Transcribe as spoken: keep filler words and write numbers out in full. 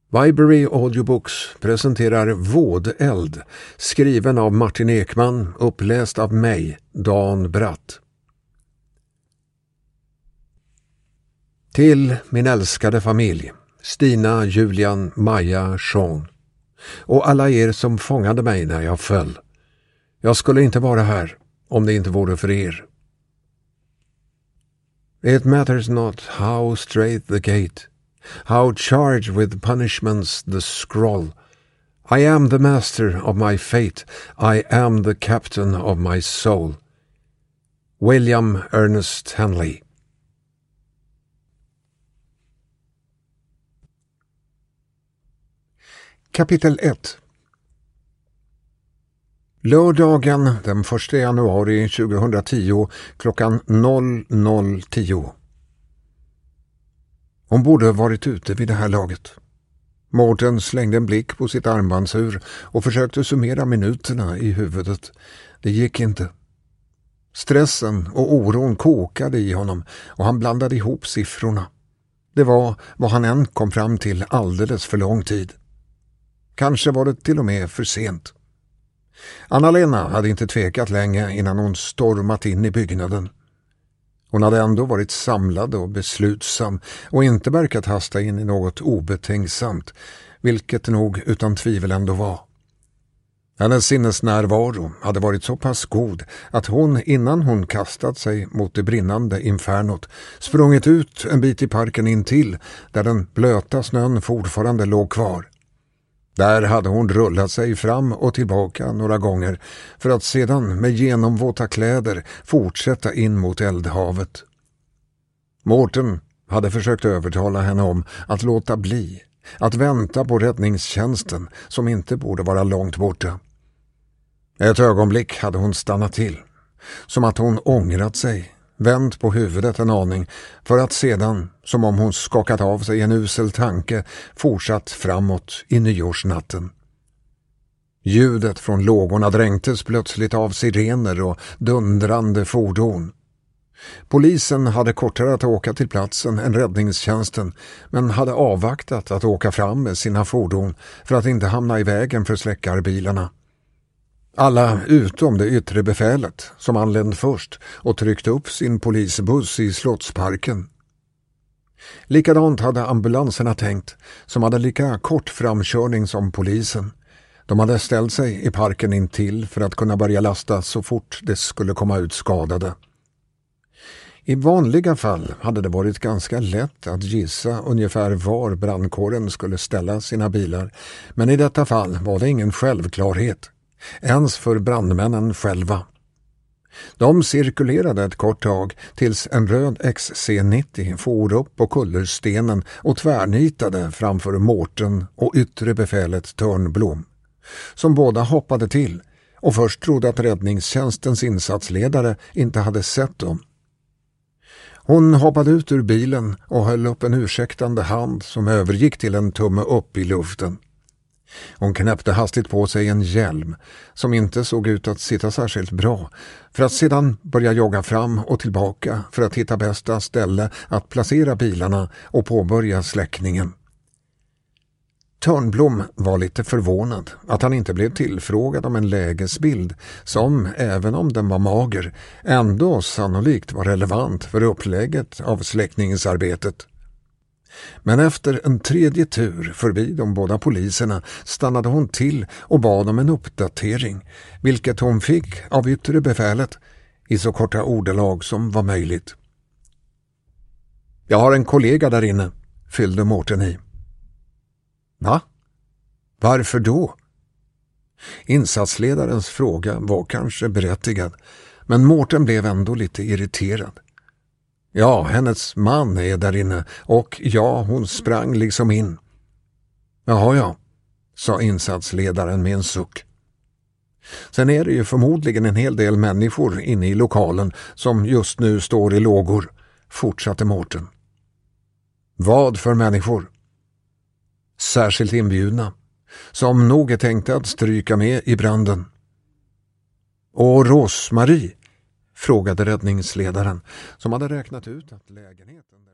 Viberary Audiobooks presenterar Vådeld, skriven av Martin Ekman, uppläst av mig, Dan Bratt. Till min älskade familj, Stina, Julian, Maja, Sean och alla er som fångade mig när jag föll. Jag skulle inte vara här om det inte vore för er. It matters not how straight the gate, how charged with punishments the scroll. I am the master of my fate, I am the captain of my soul. William Ernest Henley. Kapitel ett. Lördagen den första januari tjugohundratio klockan noll noll tio. Hon borde ha varit ute vid det här laget. Mårten slängde en blick på sitt armbandsur och försökte summera minuterna i huvudet. Det gick inte. Stressen och oron kokade i honom och han blandade ihop siffrorna. Det var vad han än kom fram till alldeles för lång tid. Kanske var det till och med för sent. Anna-Lena hade inte tvekat länge innan hon stormat in i byggnaden. Hon hade ändå varit samlad och beslutsam och inte verkat hasta in i något obetänksamt, vilket nog utan tvivel ändå var. Hennes sinnesnärvaro hade varit så pass god att hon innan hon kastat sig mot det brinnande infernot sprungit ut en bit i parken intill där den blöta snön fortfarande låg kvar. Där hade hon rullat sig fram och tillbaka några gånger för att sedan med genomvåta kläder fortsätta in mot eldhavet. Mårten hade försökt övertala henne om att låta bli, att vänta på räddningstjänsten som inte borde vara långt borta. Ett ögonblick hade hon stannat till, som att hon ångrat sig, vänt på huvudet en aning för att sedan, som om hon skakat av sig en usel tanke, fortsatt framåt i nyårsnatten. Ljudet från lågorna dränktes plötsligt av sirener och dundrande fordon. Polisen hade kortare att åka till platsen än räddningstjänsten, men hade avvaktat att åka fram med sina fordon för att inte hamna i vägen för släckarbilarna. Alla utom det yttre befälet som anlände först och tryckte upp sin polisbuss i Slottsparken. Likadant hade ambulanserna tänkt, som hade lika kort framkörning som polisen. De hade ställt sig i parken intill för att kunna börja lasta så fort det skulle komma ut skadade. I vanliga fall hade det varit ganska lätt att gissa ungefär var brandkåren skulle ställa sina bilar, men i detta fall var det ingen självklarhet. Ens för brandmännen själva. De cirkulerade ett kort tag tills en röd X C nittio for upp på kullerstenen och tvärnitade framför Mårten och yttre befälet Törnblom, som båda hoppade till och först trodde att räddningstjänstens insatsledare inte hade sett dem. Hon hoppade ut ur bilen och höll upp en ursäktande hand som övergick till en tumme upp i luften. Hon knäppte hastigt på sig en hjälm som inte såg ut att sitta särskilt bra för att sedan börja jogga fram och tillbaka för att hitta bästa ställe att placera bilarna och påbörja släckningen. Törnblom var lite förvånad att han inte blev tillfrågad om en lägesbild som, även om den var mager, ändå sannolikt var relevant för upplägget av släckningsarbetet. Men efter en tredje tur förbi de båda poliserna stannade hon till och bad om en uppdatering, vilket hon fick av yttre befälet i så korta ordalag som var möjligt. Jag har en kollega där inne, fyllde Mårten i. Va? Varför då? Insatsledarens fråga var kanske berättigad, men Mårten blev ändå lite irriterad. Ja, hennes man är där inne och ja, hon sprang liksom in. Jaha, ja, sa insatsledaren med en suck. Sen är det ju förmodligen en hel del människor inne i lokalen som just nu står i lågor, fortsatte Mårten. Vad för människor? Särskilt inbjudna, som nog är tänkta att stryka med i branden. Och Rosmarie? Frågade räddningsledaren som hade räknat ut att lägenheten